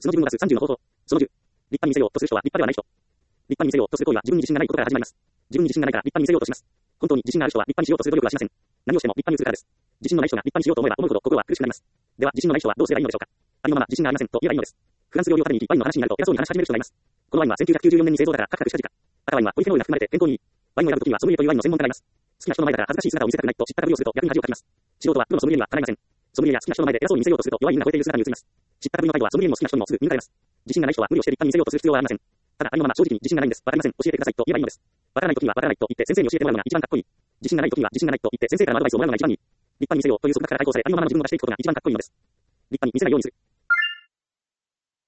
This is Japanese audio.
素の自分を出す30の方法。その10。立派に見せようとする人は立派ではない人。立派に見せようとする行為は自分に自信がないことから始まります。自分に自信がないから立派に見せようとします。本当に自信がある人は立派にしようとする努力はしません。何をしても立派にするからです。自信のない人が立派にしようと思えば思うほど心は苦しくなります。では自信のない人はどうすればいいのでしょうか。ありのまま自信がありませんと言えばいいのです。フランス料理を食べに行きワインの話になると偉そうに話し始める人がいます。このワインは1994年に製造だからカクカクした時か。赤ワインはポリフェノールが含まれて健康にいい。ワインを選ぶときはソムリエというワインの専門家がいます。好きな人の前だから恥ずかしい姿を見せたくないと知ったかぶりをすると逆に恥をかきます。素人はプロのソムリエにはかないません。ソムリエや好きな人の前で偉そうに見せようとすると弱い意味が超えている姿に映ります。知ったかぶりの態度はソムリエにも好きな人にもすぐ見抜かれます。自信がない人は無理をして立派に見せようとする必要はありません。ただありのまま正直に自信がないんです。わかりません。教えてくださいと言えばいいのです。わからないときにはわからないと言って先生に教えてもらうのが一番かっこいい。自信がないときには自信がないと言って先生からのアドバイスをもらうのが一番いい。立派に見せようという束縛から解放されありのままの自分を出していくことが一番かっこいいのです。立派に見せないようにする。